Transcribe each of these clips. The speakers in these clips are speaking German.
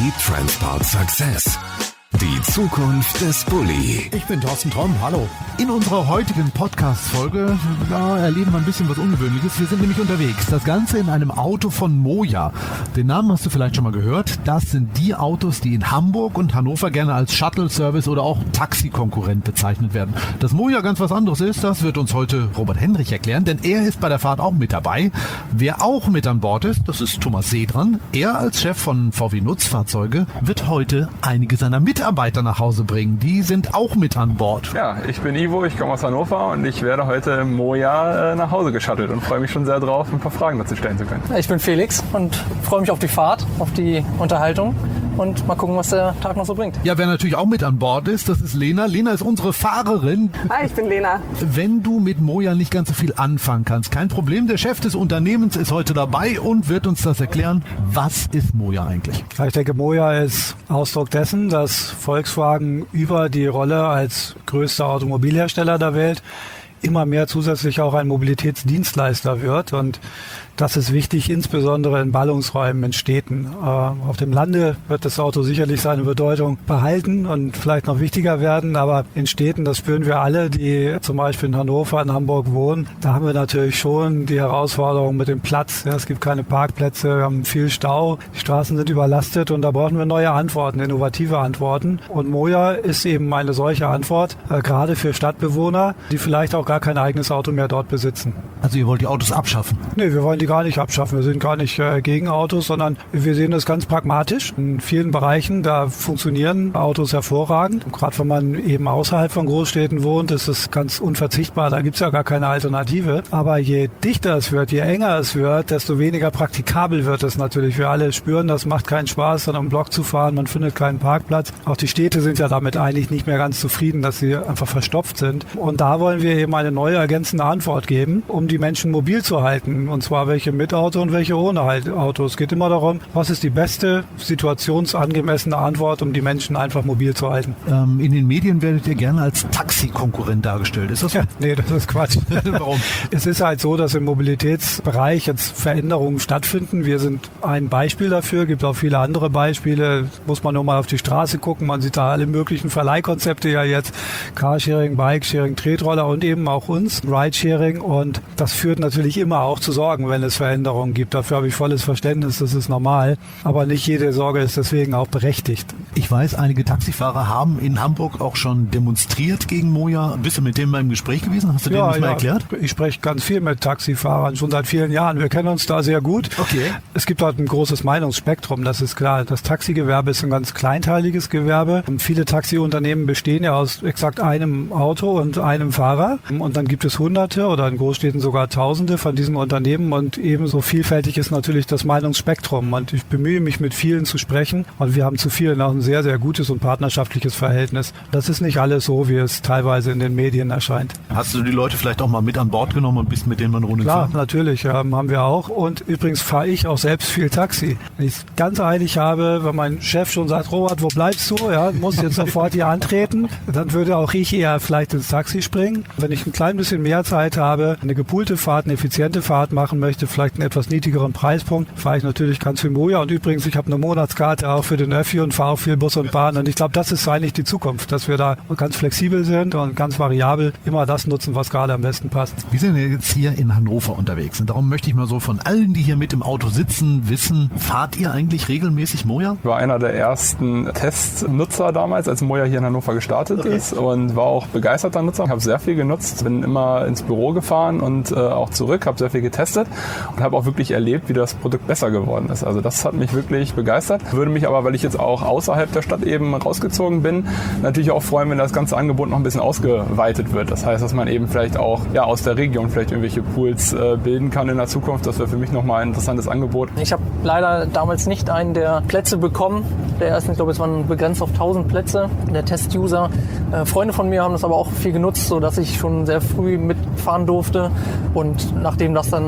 Bulli Transport Success. Die Zukunft des Bulli. Ich bin Thorsten Tromm, hallo. In unserer heutigen Podcast-Folge erleben wir ein bisschen was Ungewöhnliches. Wir sind nämlich unterwegs. Das Ganze in einem Auto von Moja. Den Namen hast du vielleicht schon mal gehört. Das sind die Autos, die in Hamburg und Hannover gerne als Shuttle-Service oder auch Taxi-Konkurrent bezeichnet werden. Dass Moja ganz was anderes ist, das wird uns heute Robert Henrich erklären, denn er ist bei der Fahrt auch mit dabei. Wer auch mit an Bord ist, das ist Thomas Sedran. Er als Chef von VW Nutzfahrzeuge wird heute einige seiner Mitarbeiter nach Hause bringen. Die sind auch mit an Bord. Ja, ich bin Ivo, ich komme aus Hannover und ich werde heute Moja nach Hause geschattelt und freue mich schon sehr drauf, ein paar Fragen dazu stellen zu können. Ich bin Felix und freue mich auf die Fahrt, auf die Unterhaltung und mal gucken, was der Tag noch so bringt. Ja, wer natürlich auch mit an Bord ist, das ist Lena. Lena ist unsere Fahrerin. Hi, ich bin Lena. Wenn du mit Moja nicht ganz so viel anfangen kannst, kein Problem. Der Chef des Unternehmens ist heute dabei und wird uns das erklären. Was ist Moja eigentlich? Ich denke, Moja ist Ausdruck dessen, dass Volkswagen über die Rolle als größter Automobilhersteller der Welt immer mehr zusätzlich auch ein Mobilitätsdienstleister wird. Und das ist wichtig, insbesondere in Ballungsräumen, in Städten. Auf dem Lande wird das Auto sicherlich seine Bedeutung behalten und vielleicht noch wichtiger werden. Aber in Städten, das spüren wir alle, die zum Beispiel in Hannover, in Hamburg wohnen, da haben wir natürlich schon die Herausforderung mit dem Platz. Ja, es gibt keine Parkplätze, wir haben viel Stau, die Straßen sind überlastet und da brauchen wir neue Antworten, innovative Antworten. Und Moja ist eben eine solche Antwort, gerade für Stadtbewohner, die vielleicht auch gar kein eigenes Auto mehr dort besitzen. Also ihr wollt die Autos abschaffen? Nee, wir wollen die gar nicht abschaffen. Wir sind gar nicht gegen Autos, sondern wir sehen das ganz pragmatisch. In vielen Bereichen, da funktionieren Autos hervorragend. Gerade wenn man eben außerhalb von Großstädten wohnt, ist es ganz unverzichtbar. Da gibt's ja gar keine Alternative. Aber je dichter es wird, je enger es wird, desto weniger praktikabel wird es natürlich. Wir alle spüren, das macht keinen Spaß, dann am Block zu fahren. Man findet keinen Parkplatz. Auch die Städte sind ja damit eigentlich nicht mehr ganz zufrieden, dass sie einfach verstopft sind. Und da wollen wir eben eine neue ergänzende Antwort geben, um die Menschen mobil zu halten. Und zwar welche mit Auto und welche ohne Auto. Es geht immer darum, was ist die beste situationsangemessene Antwort, um die Menschen einfach mobil zu halten. In den Medien werdet ihr gerne als Taxi-Konkurrent dargestellt. Ist das so? Ja, nee, das ist Quatsch. Warum? Es ist halt so, dass im Mobilitätsbereich jetzt Veränderungen stattfinden. Wir sind ein Beispiel dafür, gibt auch viele andere Beispiele. Muss man nur mal auf die Straße gucken. Man sieht da alle möglichen Verleihkonzepte ja jetzt. Carsharing, Bikesharing, Tretroller und eben auch uns, Ridesharing. Und das führt natürlich immer auch zu Sorgen, wenn es Veränderungen gibt. Dafür habe ich volles Verständnis, das ist normal. Aber nicht jede Sorge ist deswegen auch berechtigt. Ich weiß, einige Taxifahrer haben in Hamburg auch schon demonstriert gegen Moja. Bist du mit dem mal im Gespräch gewesen? Hast du denen das mal erklärt? Ich spreche ganz viel mit Taxifahrern, schon seit vielen Jahren. Wir kennen uns da sehr gut. Okay. Es gibt dort ein großes Meinungsspektrum, das ist klar. Das Taxigewerbe ist ein ganz kleinteiliges Gewerbe. Und viele Taxiunternehmen bestehen ja aus exakt einem Auto und einem Fahrer. Und dann gibt es Hunderte oder in Großstädten sogar Tausende von diesen Unternehmen. Und ebenso vielfältig ist natürlich das Meinungsspektrum. Und ich bemühe mich, mit vielen zu sprechen. Und wir haben zu vielen auch ein sehr, sehr gutes und partnerschaftliches Verhältnis. Das ist nicht alles so, wie es teilweise in den Medien erscheint. Hast du die Leute vielleicht auch mal mit an Bord genommen und bist mit denen mal eine Runde gefahren? Klar, natürlich, haben wir auch. Und übrigens fahre ich auch selbst viel Taxi. Wenn ich es ganz eilig habe, wenn mein Chef schon sagt, Robert, wo bleibst du? Ja, musst jetzt sofort hier antreten. Dann würde auch ich eher vielleicht ins Taxi springen. Wenn ich ein klein bisschen mehr Zeit habe, eine gepoolte Fahrt, eine effiziente Fahrt machen möchte, vielleicht einen etwas niedrigeren Preispunkt, fahre ich natürlich ganz viel Moja. Und übrigens, ich habe eine Monatskarte auch für den Öffi und fahre auch viel Bus und Bahn. Und ich glaube, das ist eigentlich die Zukunft, dass wir da ganz flexibel sind und ganz variabel immer das nutzen, was gerade am besten passt. Wir sind jetzt hier in Hannover unterwegs und darum möchte ich mal so von allen, die hier mit im Auto sitzen, wissen, fahrt ihr eigentlich regelmäßig Moja? Ich war einer der ersten Testnutzer damals, als Moja hier in Hannover gestartet ist und war auch begeisterter Nutzer. Ich habe sehr viel genutzt, bin immer ins Büro gefahren und auch zurück, habe sehr viel getestet und habe auch wirklich erlebt, wie das Produkt besser geworden ist. Also das hat mich wirklich begeistert. Würde mich aber, weil ich jetzt auch außerhalb der Stadt eben rausgezogen bin, natürlich auch freuen, wenn das ganze Angebot noch ein bisschen ausgeweitet wird. Das heißt, dass man eben vielleicht auch aus der Region vielleicht irgendwelche Pools bilden kann in der Zukunft. Das wäre für mich nochmal ein interessantes Angebot. Ich habe leider damals nicht einen der Plätze bekommen. Der erste, ich glaube, es waren begrenzt auf 1000 Plätze, der Test-User. Freunde von mir haben das aber auch viel genutzt, sodass ich schon sehr früh mitfahren durfte. Und nachdem das dann geöffnet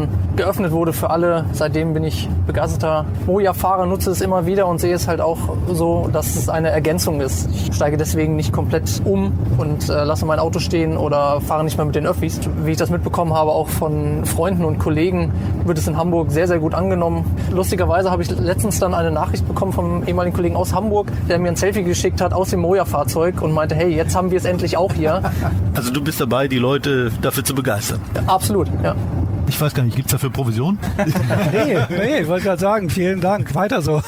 geöffnet wurde für alle. Seitdem bin ich begeisterter Moja-Fahrer, nutze es immer wieder und sehe es halt auch so, dass es eine Ergänzung ist. Ich steige deswegen nicht komplett um und lasse mein Auto stehen oder fahre nicht mehr mit den Öffis. Wie ich das mitbekommen habe, auch von Freunden und Kollegen, wird es in Hamburg sehr, sehr gut angenommen. Lustigerweise habe ich letztens dann eine Nachricht bekommen vom ehemaligen Kollegen aus Hamburg, der mir ein Selfie geschickt hat aus dem Moja-Fahrzeug und meinte, hey, jetzt haben wir es endlich auch hier. Also du bist dabei, die Leute dafür zu begeistern? Absolut, ja. Ich weiß gar nicht, gibt es dafür Provision? Nee, ich wollte gerade sagen, vielen Dank, weiter so.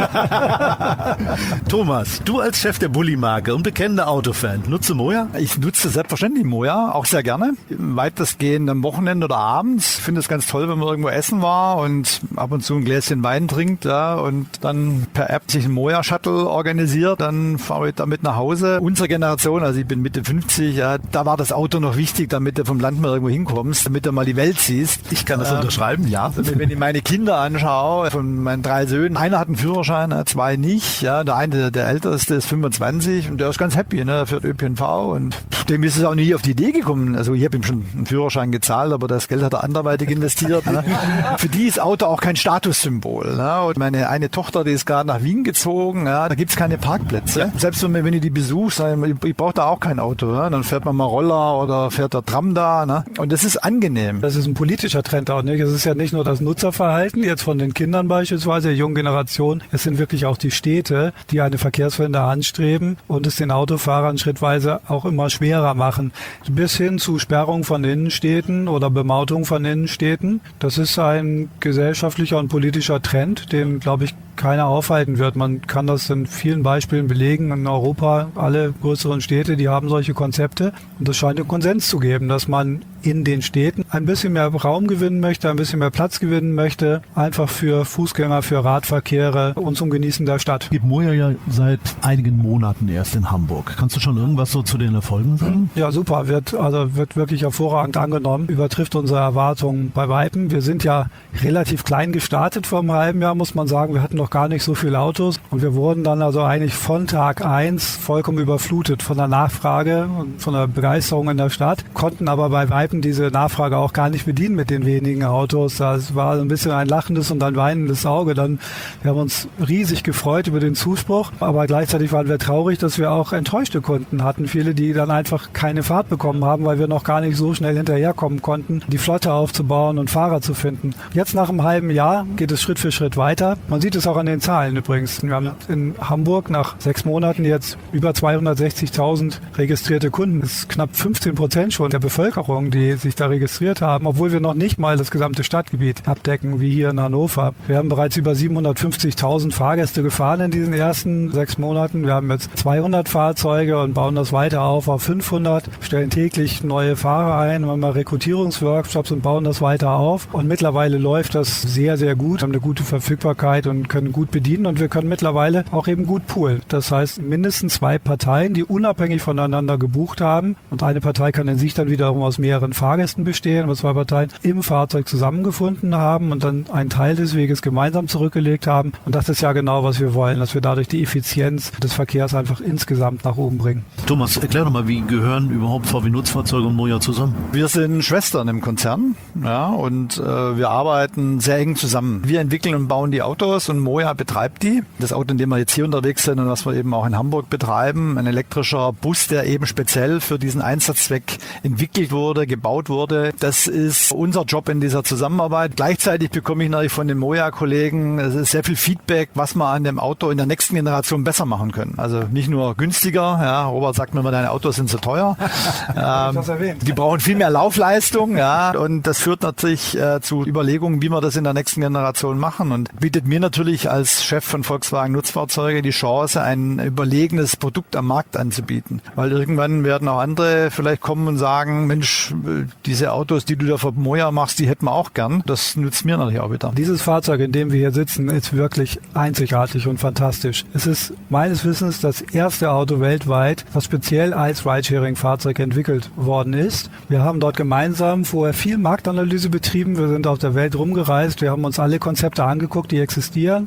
Thomas, du als Chef der Bulli-Marke und bekennender Autofan, nutze Moja? Ich nutze selbstverständlich Moja, auch sehr gerne. Weitestgehend am Wochenende oder abends. Ich finde es ganz toll, wenn man irgendwo essen war und ab und zu ein Gläschen Wein trinkt, ja, und dann per App sich einen Moja-Shuttle organisiert. Dann fahre ich damit nach Hause. Unsere Generation, also ich bin Mitte 50, ja, da war das Auto noch wichtig, damit du vom Land mal irgendwo hinkommst, damit du mal die Welt siehst. Ich kann das unterschreiben, ja. Wenn ich meine Kinder anschaue, von meinen 3 Söhnen, einer hat einen Führerschein, 2 nicht. Ja, der eine, der älteste, ist 25 und der ist ganz happy, ne? Der fährt ÖPNV und dem ist es auch nie auf die Idee gekommen. Also ich habe ihm schon einen Führerschein gezahlt, aber das Geld hat er anderweitig investiert. Ne? Für die ist Auto auch kein Statussymbol. Ne? Und meine eine Tochter, die ist gerade nach Wien gezogen, ja, da gibt's keine Parkplätze. Ja. Selbst wenn ich die besuche, ich brauche da auch kein Auto. Ne? Dann fährt man mal Roller oder fährt der Tram da. Ne? Und das ist angenehm. Das ist ein politischer Trend auch, nicht? Es ist ja nicht nur das Nutzerverhalten, jetzt von den Kindern beispielsweise, der jungen Generation. Es sind wirklich auch die Städte, die eine Verkehrswende anstreben und es den Autofahrern schrittweise auch immer schwerer machen. Bis hin zu Sperrung von Innenstädten oder Bemautung von Innenstädten. Das ist ein gesellschaftlicher und politischer Trend, den, glaube ich, keiner aufhalten wird. Man kann das in vielen Beispielen belegen. In Europa, alle größeren Städte, die haben solche Konzepte. Und es scheint einen Konsens zu geben, dass man in den Städten ein bisschen mehr Raum gewinnen möchte, ein bisschen mehr Platz gewinnen möchte, einfach für Fußgänger, für Radverkehre und zum Genießen der Stadt. Gibt Moja ja seit einigen Monaten erst in Hamburg. Kannst du schon irgendwas so zu den Erfolgen sagen? Ja, super. Wird wirklich hervorragend angenommen. Übertrifft unsere Erwartungen bei Weitem. Wir sind ja relativ klein gestartet vor einem halben Jahr, muss man sagen. Wir hatten noch gar nicht so viele Autos und wir wurden dann also eigentlich von Tag 1 vollkommen überflutet von der Nachfrage und von der Begeisterung in der Stadt, konnten aber bei Weitem diese Nachfrage auch gar nicht bedienen mit den wenigen Autos. Das war ein bisschen ein lachendes und ein weinendes Auge. Wir haben uns riesig gefreut über den Zuspruch, aber gleichzeitig waren wir traurig, dass wir auch enttäuschte Kunden hatten. Viele, die dann einfach keine Fahrt bekommen haben, weil wir noch gar nicht so schnell hinterherkommen konnten, die Flotte aufzubauen und Fahrer zu finden. Jetzt nach einem halben Jahr geht es Schritt für Schritt weiter. Man sieht es auch an den Zahlen übrigens. Wir haben in Hamburg nach 6 Monaten jetzt über 260.000 registrierte Kunden. Das ist knapp 15% schon der Bevölkerung, die sich da registriert haben, obwohl wir noch nicht mal das gesamte Stadtgebiet abdecken, wie hier in Hannover. Wir haben bereits über 750.000 Fahrgäste gefahren in diesen ersten 6 Monaten. Wir haben jetzt 200 Fahrzeuge und bauen das weiter auf 500, stellen täglich neue Fahrer ein, haben mal Rekrutierungsworkshops und bauen das weiter auf. Und mittlerweile läuft das sehr, sehr gut. Wir haben eine gute Verfügbarkeit und können gut bedienen und wir können mittlerweile auch eben gut poolen. Das heißt, mindestens 2 Parteien, die unabhängig voneinander gebucht haben und eine Partei kann in sich dann wiederum aus mehreren Fahrgästen bestehen, aber 2 Parteien im Fahrzeug zusammengefunden haben und dann einen Teil des Weges gemeinsam zurückgelegt haben. Und das ist ja genau, was wir wollen, dass wir dadurch die Effizienz des Verkehrs einfach insgesamt nach oben bringen. Thomas, erklär doch mal, wie gehören überhaupt VW-Nutzfahrzeuge und Moja zusammen? Wir sind Schwestern im Konzern, ja, und wir arbeiten sehr eng zusammen. Wir entwickeln und bauen die Autos und Moja betreibt die. Das Auto, in dem wir jetzt hier unterwegs sind und was wir eben auch in Hamburg betreiben, ein elektrischer Bus, der eben speziell für diesen Einsatzzweck entwickelt wurde, gebaut wurde. Das ist unser Job in dieser Zusammenarbeit. Gleichzeitig bekomme ich natürlich von den Moja-Kollegen sehr viel Feedback, was wir an dem Auto in der nächsten Generation besser machen können. Also nicht nur günstiger. Ja, Robert sagt mir immer, deine Autos sind zu teuer. Die brauchen viel mehr Laufleistung. Ja, und das führt natürlich zu Überlegungen, wie wir das in der nächsten Generation machen und bietet mir natürlich als Chef von Volkswagen Nutzfahrzeuge die Chance, ein überlegenes Produkt am Markt anzubieten. Weil irgendwann werden auch andere vielleicht kommen und sagen, Mensch, diese Autos, die du da für Moja machst, die hätten wir auch gern. Das nützt mir natürlich auch wieder. Dieses Fahrzeug, in dem wir hier sitzen, ist wirklich einzigartig und fantastisch. Es ist meines Wissens das erste Auto weltweit, was speziell als Ridesharing-Fahrzeug entwickelt worden ist. Wir haben dort gemeinsam vorher viel Marktanalyse betrieben. Wir sind auf der Welt rumgereist. Wir haben uns alle Konzepte angeguckt, die existieren.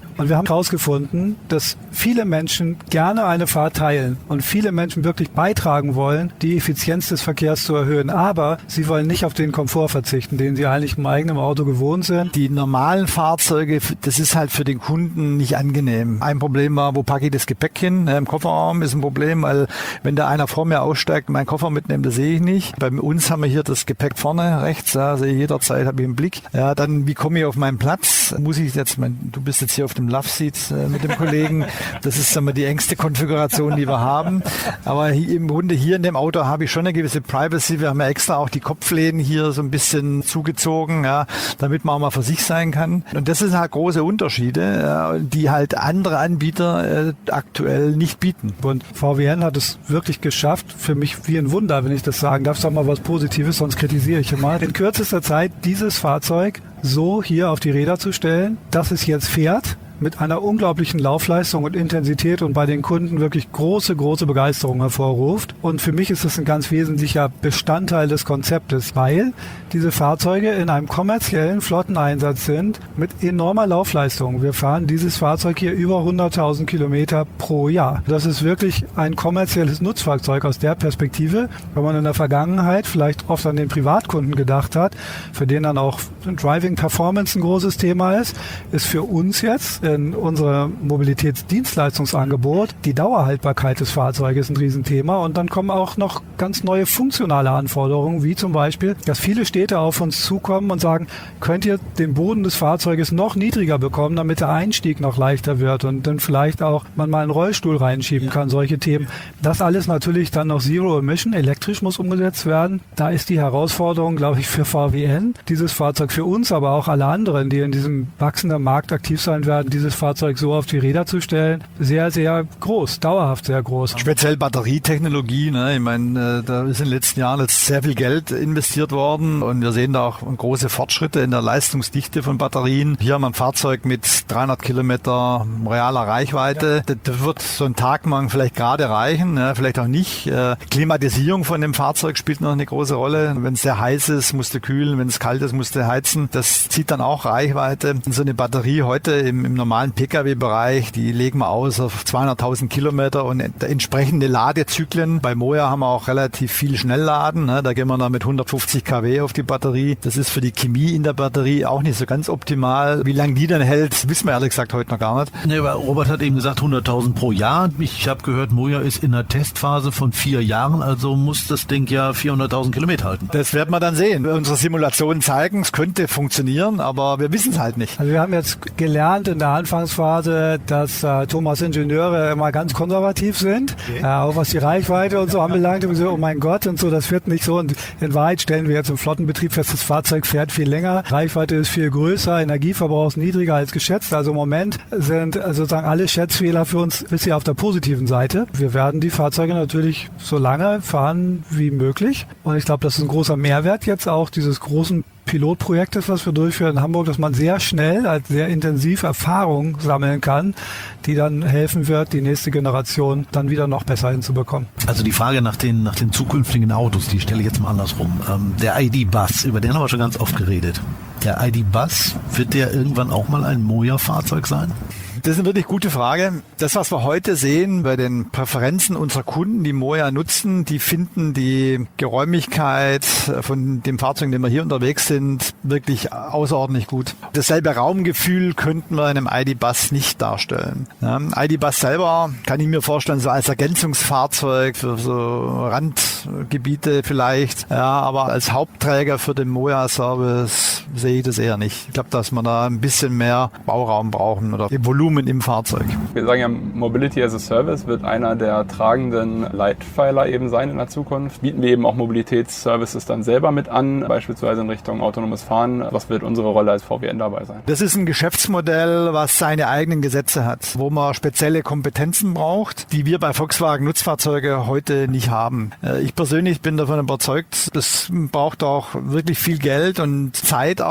Und wir haben herausgefunden, dass viele Menschen gerne eine Fahrt teilen und viele Menschen wirklich beitragen wollen, die Effizienz des Verkehrs zu erhöhen. Aber sie wollen nicht auf den Komfort verzichten, den sie eigentlich im eigenen Auto gewohnt sind. Die normalen Fahrzeuge, das ist halt für den Kunden nicht angenehm. Ein Problem war, wo packe ich das Gepäck hin? Im Kofferraum ist ein Problem, weil wenn da einer vor mir aussteigt und meinen Koffer mitnimmt, das sehe ich nicht. Bei uns haben wir hier das Gepäck vorne rechts, ja, sehe ich jederzeit, habe ich einen Blick. Ja, dann, wie komme ich auf meinen Platz? Muss ich jetzt, du bist jetzt hier auf dem Love Seat mit dem Kollegen. Das ist, sagen wir, die engste Konfiguration, die wir haben. Aber im Grunde hier in dem Auto habe ich schon eine gewisse Privacy. Wir haben ja extra auch die Kopfläden hier so ein bisschen zugezogen, ja, damit man auch mal für sich sein kann. Und das sind halt große Unterschiede, die halt andere Anbieter aktuell nicht bieten. Und VWN hat es wirklich geschafft, für mich wie ein Wunder, wenn ich das sagen darf, sag mal was Positives, sonst kritisiere ich immer. In kürzester Zeit dieses Fahrzeug so hier auf die Räder zu stellen, dass es jetzt fährt, mit einer unglaublichen Laufleistung und Intensität und bei den Kunden wirklich große Begeisterung hervorruft. Und für mich ist das ein ganz wesentlicher Bestandteil des Konzeptes, weil diese Fahrzeuge in einem kommerziellen Flotteneinsatz sind mit enormer Laufleistung. Wir fahren dieses Fahrzeug hier über 100.000 Kilometer pro Jahr. Das ist wirklich ein kommerzielles Nutzfahrzeug aus der Perspektive, wenn man in der Vergangenheit vielleicht oft an den Privatkunden gedacht hat, für den dann auch Driving Performance ein großes Thema ist für uns jetzt in unserem Mobilitätsdienstleistungsangebot die Dauerhaltbarkeit des Fahrzeuges ein Riesenthema. Und dann kommen auch noch ganz neue funktionale Anforderungen, wie zum Beispiel, dass viele Städte auf uns zukommen und sagen, könnt ihr den Boden des Fahrzeuges noch niedriger bekommen, damit der Einstieg noch leichter wird und dann vielleicht auch man mal einen Rollstuhl reinschieben kann, solche Themen. Das alles natürlich dann noch Zero Emission, elektrisch muss umgesetzt werden. Da ist die Herausforderung, glaube ich, für VWN, dieses Fahrzeug für uns, aber auch alle anderen, die in diesem wachsenden Markt aktiv sein werden, dieses Fahrzeug so auf die Räder zu stellen, sehr, sehr groß, dauerhaft sehr groß. Speziell Batterietechnologie, ne? Ich meine, da ist in den letzten Jahren jetzt sehr viel Geld investiert worden und wir sehen da auch große Fortschritte in der Leistungsdichte von Batterien. Hier haben wir ein Fahrzeug mit 300 Kilometer realer Reichweite. Das wird so ein Tag mal vielleicht gerade reichen, ne? Vielleicht auch nicht. Klimatisierung von dem Fahrzeug spielt noch eine große Rolle. Wenn es sehr heiß ist, musst du kühlen, wenn es kalt ist, musst du heizen. Das zieht dann auch Reichweite. So eine Batterie heute im normalen Pkw-Bereich, die legen wir aus auf 200.000 Kilometer und entsprechende Ladezyklen. Bei Moja haben wir auch relativ viel Schnellladen. Ne? Da gehen wir dann mit 150 kW auf die Batterie. Das ist für die Chemie in der Batterie auch nicht so ganz optimal. Wie lange die dann hält, wissen wir ehrlich gesagt heute noch gar nicht. Nee, aber Robert hat eben gesagt 100.000 pro Jahr. Ich habe gehört, Moja ist in der Testphase von 4 Jahren, also muss das Ding ja 400.000 Kilometer halten. Das werden wir dann sehen. Unsere Simulationen zeigen, es könnte funktionieren, aber wir wissen es halt nicht. Also wir haben jetzt gelernt in der Anfangsphase, dass Thomas Ingenieure immer ganz konservativ sind, auch was die Reichweite und so anbelangt. Und so, oh mein Gott und so, das wird nicht so. Und in Wahrheit stellen wir jetzt im Flottenbetrieb fest, das Fahrzeug fährt viel länger, Reichweite ist viel größer, Energieverbrauch ist niedriger als geschätzt. Also im Moment sind sozusagen alle Schätzfehler für uns bisher auf der positiven Seite. Wir werden die Fahrzeuge natürlich so lange fahren wie möglich. Und ich glaube, das ist ein großer Mehrwert jetzt auch dieses großen Pilotprojektes, was wir durchführen in Hamburg, dass man sehr schnell, als sehr intensiv Erfahrung sammeln kann, die dann helfen wird, die nächste Generation dann wieder noch besser hinzubekommen. Also die Frage nach den zukünftigen Autos, die stelle ich jetzt mal andersrum. Der ID.Buzz, über den haben wir schon ganz oft geredet. Der ID.Buzz, wird der irgendwann auch mal ein Moja-Fahrzeug sein? Das ist eine wirklich gute Frage. Das, was wir heute sehen bei den Präferenzen unserer Kunden, die Moja nutzen, die finden die Geräumigkeit von dem Fahrzeug, in dem wir hier unterwegs sind, wirklich außerordentlich gut. Dasselbe Raumgefühl könnten wir in einem ID.Buzz nicht darstellen. Ja, ID.Buzz selber kann ich mir vorstellen, so als Ergänzungsfahrzeug für so Randgebiete vielleicht, ja, aber als Hauptträger für den Moja-Service sehe ich das eher nicht. Ich glaube, dass wir da ein bisschen mehr Bauraum brauchen oder Volumen im Fahrzeug. Wir sagen ja, Mobility as a Service wird einer der tragenden Leitpfeiler eben sein in der Zukunft. Bieten wir eben auch Mobilitätsservices dann selber mit an, beispielsweise in Richtung autonomes Fahren. Was wird unsere Rolle als VWN dabei sein? Das ist ein Geschäftsmodell, was seine eigenen Gesetze hat, wo man spezielle Kompetenzen braucht, die wir bei Volkswagen Nutzfahrzeuge heute nicht haben. Ich persönlich bin davon überzeugt, das braucht auch wirklich viel Geld und Zeit auch,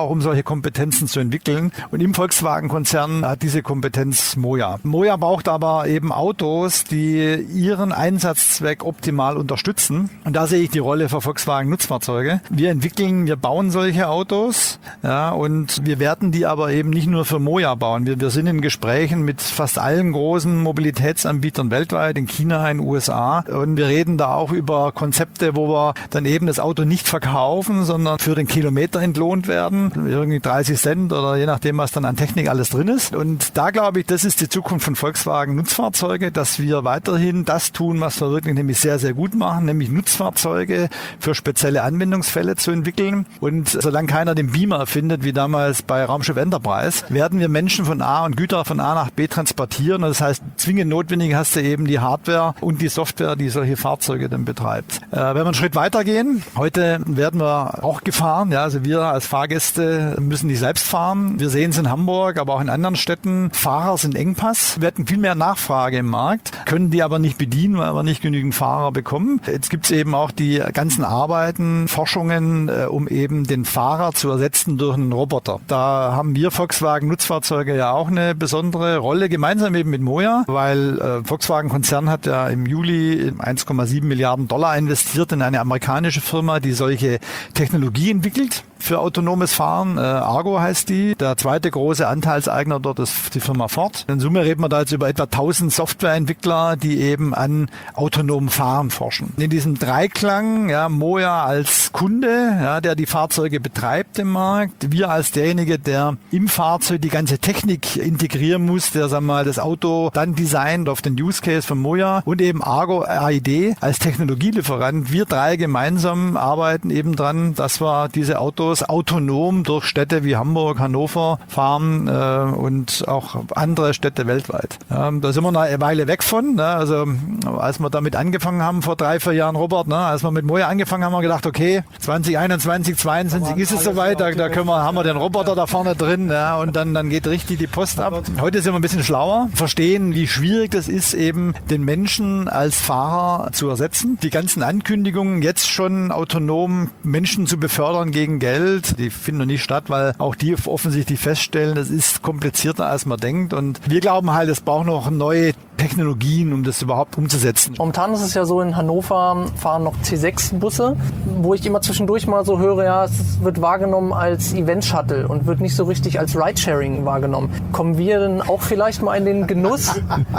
auch, um solche Kompetenzen zu entwickeln. Und im Volkswagen-Konzern hat diese Kompetenz Moja. Moja braucht aber eben Autos, die ihren Einsatzzweck optimal unterstützen. Und da sehe ich die Rolle für Volkswagen-Nutzfahrzeuge. Wir bauen solche Autos, ja, und wir werden die aber eben nicht nur für Moja bauen. Wir sind in Gesprächen mit fast allen großen Mobilitätsanbietern weltweit, in China, in den USA. Und wir reden da auch über Konzepte, wo wir dann eben das Auto nicht verkaufen, sondern für den Kilometer entlohnt werden. Irgendwie 30 Cent oder je nachdem, was dann an Technik alles drin ist. Und da glaube ich, das ist die Zukunft von Volkswagen Nutzfahrzeuge, dass wir weiterhin das tun, was wir wirklich nämlich sehr, sehr gut machen, nämlich Nutzfahrzeuge für spezielle Anwendungsfälle zu entwickeln. Und solange keiner den Beamer erfindet, wie damals bei Raumschiff Enterprise, werden wir Menschen und Güter von A nach B transportieren. Und das heißt, zwingend notwendig hast du eben die Hardware und die Software, die solche Fahrzeuge dann betreibt. Wenn wir einen Schritt weitergehen, heute werden wir auch gefahren. Ja, also wir als Fahrgäste müssen nicht selbst fahren. Wir sehen es in Hamburg, aber auch in anderen Städten. Fahrer sind Engpass. Wir hatten viel mehr Nachfrage im Markt, können die aber nicht bedienen, weil wir nicht genügend Fahrer bekommen. Jetzt gibt es eben auch die ganzen Arbeiten, Forschungen, um eben den Fahrer zu ersetzen durch einen Roboter. Da haben wir Volkswagen Nutzfahrzeuge ja auch eine besondere Rolle, gemeinsam eben mit Moja, weil Volkswagen-Konzern hat ja im Juli 1,7 Milliarden $, investiert in eine amerikanische Firma, die solche Technologie entwickelt für autonomes Fahren. Argo heißt die. Der zweite große Anteilseigner dort ist die Firma Ford. In Summe reden wir da jetzt über etwa 1000 Softwareentwickler, die eben an autonomem Fahren forschen. In diesem Dreiklang, ja, Moja als Kunde, ja, der die Fahrzeuge betreibt im Markt, wir als derjenige, der im Fahrzeug die ganze Technik integrieren muss, der, sagen wir mal, das Auto dann designt auf den Use Case von Moja, und eben Argo AID als Technologielieferant. Wir drei gemeinsam arbeiten eben dran, dass wir diese Autos autonom durch Städte wie Hamburg, Hannover fahren und auch andere Städte weltweit. Da sind wir noch eine Weile weg von. Also als wir damit angefangen haben vor 3-4 Jahren, Robert, als wir mit Moja angefangen haben, haben wir gedacht, okay, 2021, 2022 ist es soweit, da haben wir den Roboter da vorne drin, ja, und dann geht richtig die Post ab. Heute sind wir ein bisschen schlauer, verstehen, wie schwierig das ist, eben den Menschen als Fahrer zu ersetzen. Die ganzen Ankündigungen, jetzt schon autonom Menschen zu befördern gegen Geld, die finden noch nicht statt, weil auch die offensichtlich feststellen, das ist komplizierter, als man denkt. Und wir glauben halt, es braucht noch neue Technologien, um das überhaupt umzusetzen. Momentan ist es ja so, in Hannover fahren noch C6-Busse, wo ich immer zwischendurch mal so höre, ja, es wird wahrgenommen als Event-Shuttle und wird nicht so richtig als Ridesharing wahrgenommen. Kommen wir denn auch vielleicht mal in den Genuss,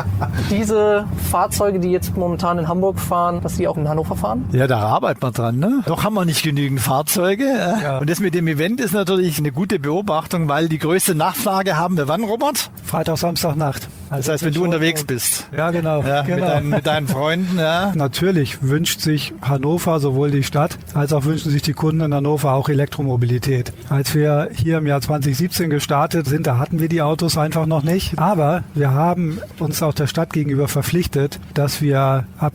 diese Fahrzeuge, die jetzt momentan in Hamburg fahren, dass die auch in Hannover fahren? Ja, da arbeitet man dran, ne? Doch haben wir nicht genügend Fahrzeuge. Ja. Und das mit dem Event ist natürlich eine gute Beobachtung, weil die größte Nachfrage haben wir wann, Robert? Freitag, Samstag, Nacht. Das heißt, wenn du unterwegs bist. Ja, genau. Ja, genau. Mit deinen Freunden, ja. Natürlich wünscht sich Hannover, sowohl die Stadt, als auch wünschen sich die Kunden in Hannover auch Elektromobilität. Als wir hier im Jahr 2017 gestartet sind, da hatten wir die Autos einfach noch nicht. Aber wir haben uns auch der Stadt gegenüber verpflichtet, dass wir ab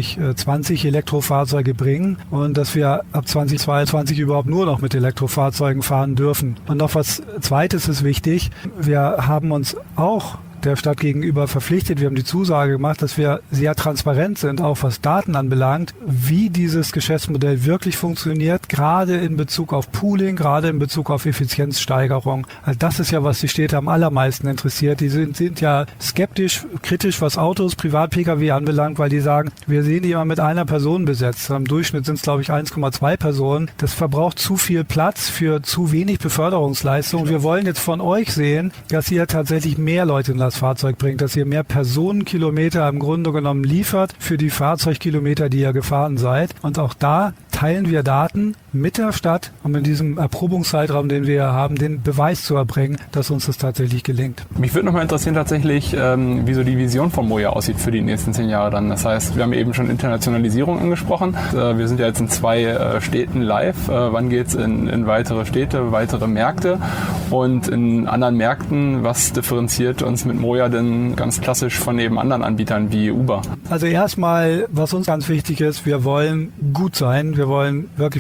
2020 Elektrofahrzeuge bringen und dass wir ab 2022 überhaupt nur noch mit Elektrofahrzeugen fahren dürfen. Und noch was Zweites ist wichtig. Wir haben uns auch der Stadt gegenüber verpflichtet. Wir haben die Zusage gemacht, dass wir sehr transparent sind, auch was Daten anbelangt, wie dieses Geschäftsmodell wirklich funktioniert, gerade in Bezug auf Pooling, gerade in Bezug auf Effizienzsteigerung. Also das ist ja, was die Städte am allermeisten interessiert. Die sind ja skeptisch, kritisch, was Autos, Privat-Pkw anbelangt, weil die sagen, wir sehen die immer mit einer Person besetzt. Im Durchschnitt sind es, glaube ich, 1,2 Personen. Das verbraucht zu viel Platz für zu wenig Beförderungsleistung. Wir wollen jetzt von euch sehen, dass ihr tatsächlich mehr Leute in das Fahrzeug bringt, dass ihr mehr Personenkilometer im Grunde genommen liefert für die Fahrzeugkilometer, die ihr gefahren seid. Und auch da teilen wir Daten mit der Stadt, um in diesem Erprobungszeitraum, den wir haben, den Beweis zu erbringen, dass uns das tatsächlich gelingt. Mich würde nochmal interessieren tatsächlich, wie so die Vision von Moja aussieht für die nächsten 10 Jahre dann. Das heißt, wir haben eben schon Internationalisierung angesprochen. Wir sind ja jetzt in 2 Städten live. Wann geht's in weitere Städte, weitere Märkte? Und in anderen Märkten, was differenziert uns mit Moja denn ganz klassisch von eben anderen Anbietern wie Uber? Also erstmal, was uns ganz wichtig ist, wir wollen gut sein, wir wollen wirklich perfekt sein.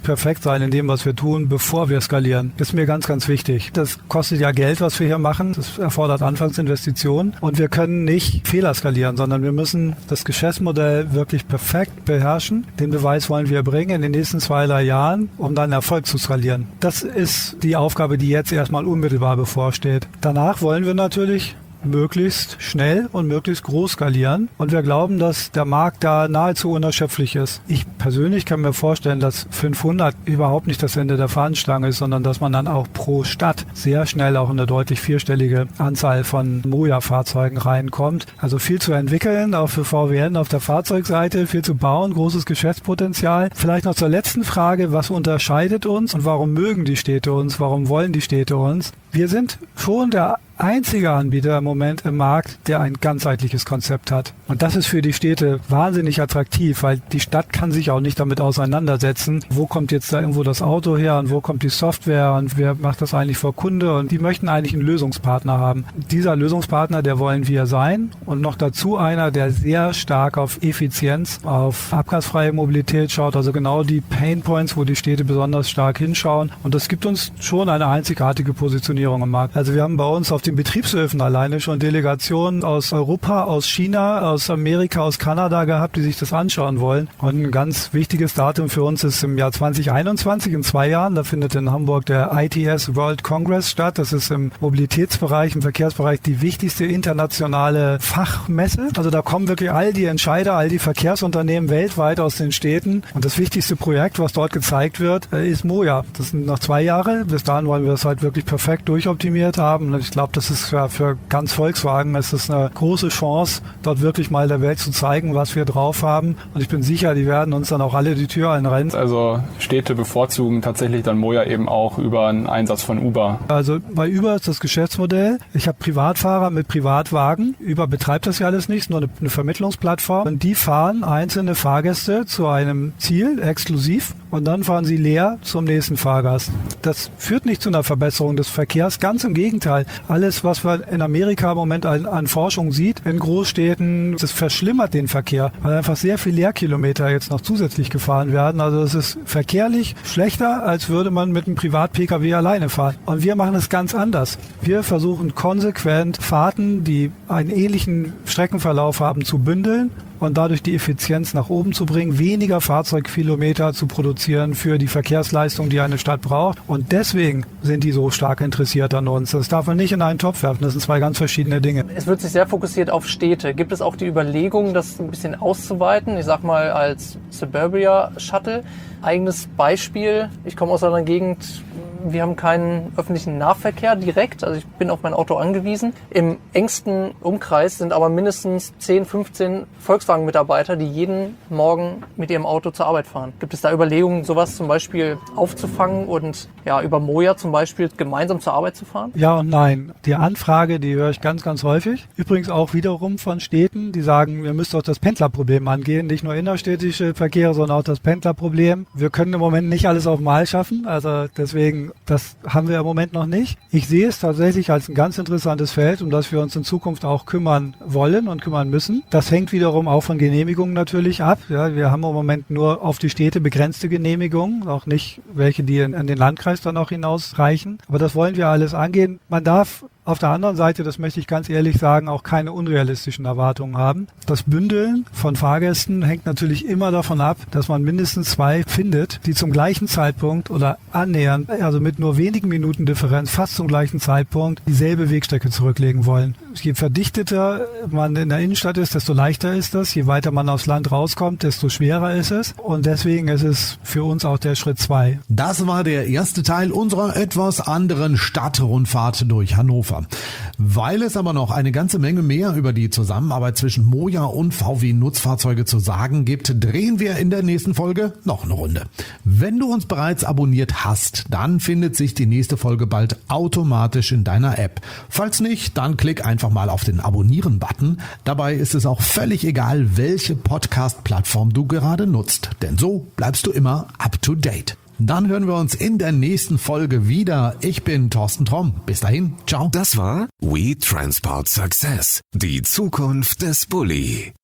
sein in dem, was wir tun, bevor wir skalieren. Das ist mir ganz, ganz wichtig. Das kostet ja Geld, was wir hier machen. Das erfordert Anfangsinvestitionen. Und wir können nicht Fehler skalieren, sondern wir müssen das Geschäftsmodell wirklich perfekt beherrschen. Den Beweis wollen wir bringen in den nächsten 2-3 Jahren, um dann Erfolg zu skalieren. Das ist die Aufgabe, die jetzt erstmal unmittelbar bevorsteht. Danach wollen wir natürlich möglichst schnell und möglichst groß skalieren. Und wir glauben, dass der Markt da nahezu unerschöpflich ist. Ich persönlich kann mir vorstellen, dass 500 überhaupt nicht das Ende der Fahnenstange ist, sondern dass man dann auch pro Stadt sehr schnell auch in eine deutlich 4-stellige Anzahl von Moja-Fahrzeugen reinkommt. Also viel zu entwickeln, auch für VWN auf der Fahrzeugseite, viel zu bauen, großes Geschäftspotenzial. Vielleicht noch zur letzten Frage, was unterscheidet uns und warum mögen die Städte uns, warum wollen die Städte uns? Wir sind schon der einzige Anbieter im Moment im Markt, der ein ganzheitliches Konzept hat. Und das ist für die Städte wahnsinnig attraktiv, weil die Stadt kann sich auch nicht damit auseinandersetzen, wo kommt jetzt da irgendwo das Auto her und wo kommt die Software und wer macht das eigentlich vor Kunde, und die möchten eigentlich einen Lösungspartner haben. Dieser Lösungspartner, der wollen wir sein, und noch dazu einer, der sehr stark auf Effizienz, auf abgasfreie Mobilität schaut, also genau die Painpoints, wo die Städte besonders stark hinschauen, und das gibt uns schon eine einzigartige Positionierung im Markt. Also wir haben bei uns auf den Betriebshöfen alleine schon Delegationen aus Europa, aus China, aus Amerika, aus Kanada gehabt, die sich das anschauen wollen. Und ein ganz wichtiges Datum für uns ist im Jahr 2021, in 2 Jahren. Da findet in Hamburg der ITS World Congress statt. Das ist im Mobilitätsbereich, im Verkehrsbereich die wichtigste internationale Fachmesse. Also da kommen wirklich all die Entscheider, all die Verkehrsunternehmen weltweit aus den Städten. Und das wichtigste Projekt, was dort gezeigt wird, ist Moja. Das sind noch 2 Jahre. Bis dahin wollen wir das halt wirklich perfekt durchoptimiert haben. Und ich glaube, das ist für ganz Volkswagen ist es eine große Chance, dort wirklich mal der Welt zu zeigen, was wir drauf haben. Und ich bin sicher, die werden uns dann auch alle die Tür einrennen. Also Städte bevorzugen tatsächlich dann Moja eben auch über einen Einsatz von Uber. Also bei Uber ist das Geschäftsmodell, ich habe Privatfahrer mit Privatwagen. Uber betreibt das ja alles nicht, nur eine Vermittlungsplattform. Und die fahren einzelne Fahrgäste zu einem Ziel exklusiv und dann fahren sie leer zum nächsten Fahrgast. Das führt nicht zu einer Verbesserung des Verkehrs, ganz im Gegenteil. Alles, was man in Amerika im Moment an Forschung sieht, in Großstädten, das verschlimmert den Verkehr, weil einfach sehr viel Leerkilometer jetzt noch zusätzlich gefahren werden. Also es ist verkehrlich schlechter, als würde man mit einem Privat-Pkw alleine fahren. Und wir machen es ganz anders. Wir versuchen konsequent Fahrten, die einen ähnlichen Streckenverlauf haben, zu bündeln und dadurch die Effizienz nach oben zu bringen, weniger Fahrzeugkilometer zu produzieren für die Verkehrsleistung, die eine Stadt braucht. Und deswegen sind die so stark interessiert an uns. Das darf man nicht in einen Topf werfen. Das sind 2 ganz verschiedene Dinge. Es wird sich sehr fokussiert auf Städte. Gibt es auch die Überlegung, das ein bisschen auszuweiten? Ich sag mal als Suburbia Shuttle. Eigenes Beispiel. Ich komme aus einer Gegend, wir haben keinen öffentlichen Nahverkehr direkt. Also ich bin auf mein Auto angewiesen. Im engsten Umkreis sind aber mindestens 10, 15 Volkswagen-Mitarbeiter, die jeden Morgen mit ihrem Auto zur Arbeit fahren. Gibt es da Überlegungen, sowas zum Beispiel aufzufangen und ja, über Moja zum Beispiel gemeinsam zur Arbeit zu fahren? Ja und nein. Die Anfrage, die höre ich ganz, ganz häufig. Übrigens auch wiederum von Städten, die sagen, wir müssen auch das Pendlerproblem angehen. Nicht nur innerstädtische Verkehre, sondern auch das Pendlerproblem. Wir können im Moment nicht alles auf Mal schaffen. Also deswegen, das haben wir im Moment noch nicht. Ich sehe es tatsächlich als ein ganz interessantes Feld, um das wir uns in Zukunft auch kümmern wollen und kümmern müssen. Das hängt wiederum auch von Genehmigungen natürlich ab. Ja, wir haben im Moment nur auf die Städte begrenzte Genehmigungen, auch nicht welche, die in den Landkreis dann auch hinausreichen. Aber das wollen wir alles angehen. Man darf auf der anderen Seite, das möchte ich ganz ehrlich sagen, auch keine unrealistischen Erwartungen haben. Das Bündeln von Fahrgästen hängt natürlich immer davon ab, dass man mindestens 2 findet, die zum gleichen Zeitpunkt oder annähernd, also mit nur wenigen Minuten Differenz, fast zum gleichen Zeitpunkt, dieselbe Wegstrecke zurücklegen wollen. Je verdichteter man in der Innenstadt ist, desto leichter ist das. Je weiter man aufs Land rauskommt, desto schwerer ist es. Und deswegen ist es für uns auch der Schritt 2. Das war der erste Teil unserer etwas anderen Stadtrundfahrt durch Hannover. Weil es aber noch eine ganze Menge mehr über die Zusammenarbeit zwischen Moja und VW Nutzfahrzeuge zu sagen gibt, drehen wir in der nächsten Folge noch eine Runde. Wenn du uns bereits abonniert hast, dann findet sich die nächste Folge bald automatisch in deiner App. Falls nicht, dann klick einfach mal auf den Abonnieren-Button. Dabei ist es auch völlig egal, welche Podcast-Plattform du gerade nutzt, denn so bleibst du immer up to date. Dann hören wir uns in der nächsten Folge wieder. Ich bin Thorsten Tromm. Bis dahin, ciao. Das war We Transport Success, die Zukunft des Bulli.